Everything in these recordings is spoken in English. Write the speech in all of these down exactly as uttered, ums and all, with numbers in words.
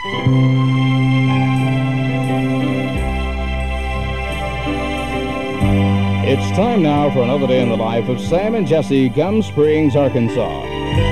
It's time now for another day in the life of Sam and Jesse, Gum Springs, Arkansas.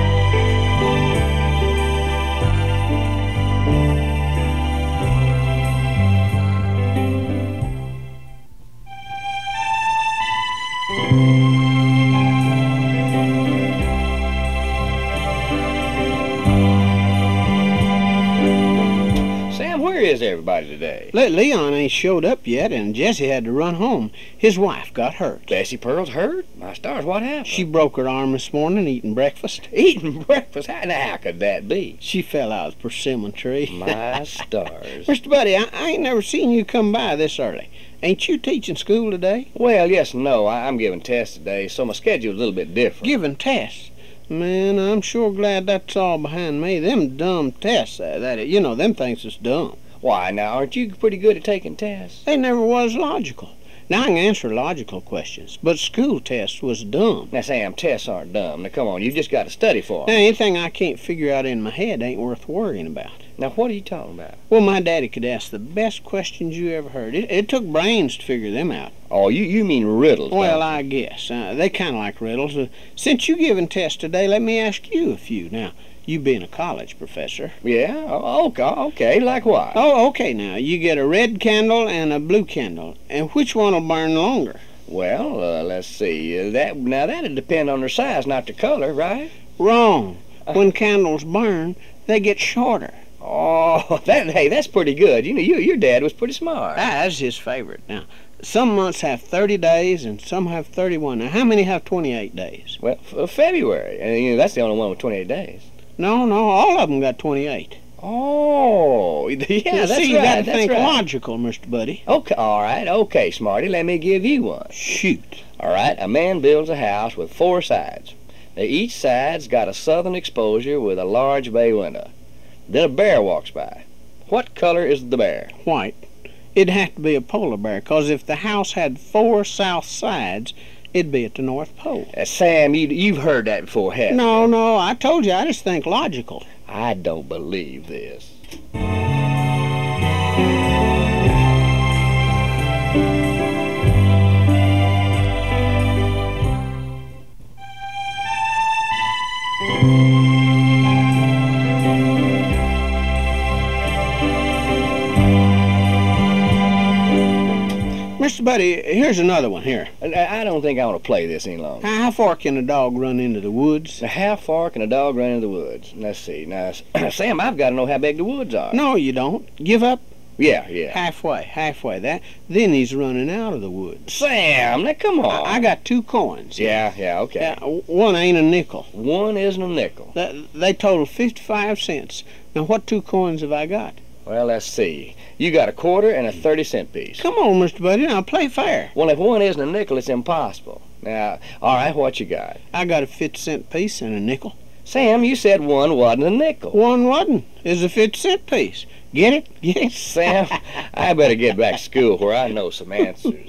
Where is everybody today? Le Leon ain't showed up yet, and Jesse had to run home. His wife got hurt. Bessie Pearl's hurt? My stars, what happened? She broke her arm this morning eating breakfast. Eating breakfast? How, now, how could that be? She fell out of the persimmon tree. My stars. Mister Buddy, I, I ain't never seen you come by this early. Ain't you teaching school today? Well, yes and no. I, I'm giving tests today, so my schedule's a little bit different. Giving tests? Man, I'm sure glad that's all behind me. Them dumb tests, uh, that you know, them things is dumb. Why, now, aren't you pretty good at taking tests? They never was logical. Now, I can answer logical questions, but school tests was dumb. Now, Sam, tests aren't dumb. Now, come on, you just got to study for Now, them. anything I can't figure out in my head ain't worth worrying about. Now, what are you talking about? Well, my daddy could ask the best questions you ever heard. It, it took brains to figure them out. Oh, you, you mean riddles, Well, don't I guess. Uh, they kind of like riddles. Uh, since you giving tests today, let me ask you a few. Now, you being a college professor. you? Yeah? Oh, okay, okay, like what? Oh, okay, now. You get a red candle and a blue candle. And which one will burn longer? Well, uh, let's see. Uh, that Now, that'd depend on their size, not their color, right? Wrong. When candles burn, they get shorter. Oh, that hey, that's pretty good. You know, you, your dad was pretty smart. Ah, that's his favorite. Now, some months have thirty days and some have thirty-one. Now, how many have twenty-eight days? Well, f- February, and you know that's the only one with twenty-eight days. No, no, all of them got twenty-eight. Oh, yeah, that's See, you right. gotta that's think right. logical, Mister Buddy. Okay, all right, okay, Smarty. Let me give you one. Shoot. All right, a man builds a house with four sides. Now, each side's got a southern exposure with a large bay window. Then a bear walks by. What color is the bear? White. It'd have to be a polar bear, 'cause if the house had four south sides, it'd be at the North Pole. Uh, Sam, you, you've heard that before, haven't No, you? no, I told you, I just think logical. I don't believe this. Mister Buddy, here's another one here. I, I don't think I want to play this any longer. How far can a dog run into the woods? Now, how far can a dog run into the woods? Let's see. Now, Sam, I've got to know how big the woods are. No, you don't. Give up. Yeah, yeah. Halfway, halfway. That. Then he's running out of the woods. Sam, now come on. I, I got two coins. Yeah, yeah, okay. Yeah, one ain't a nickel. One isn't a nickel. They, they total fifty-five cents. Now, what two coins have I got? Well, let's see. You got a quarter and a thirty cent piece. Come on, Mister Buddy, now play fair. Well, if one isn't a nickel, it's impossible. Now, all right, what you got? I got a fifty cent piece and a nickel. Sam, you said one wasn't a nickel. One wasn't. It's a fifty cent piece. Get it? Get it? Sam, I better get back to school where I know some answers.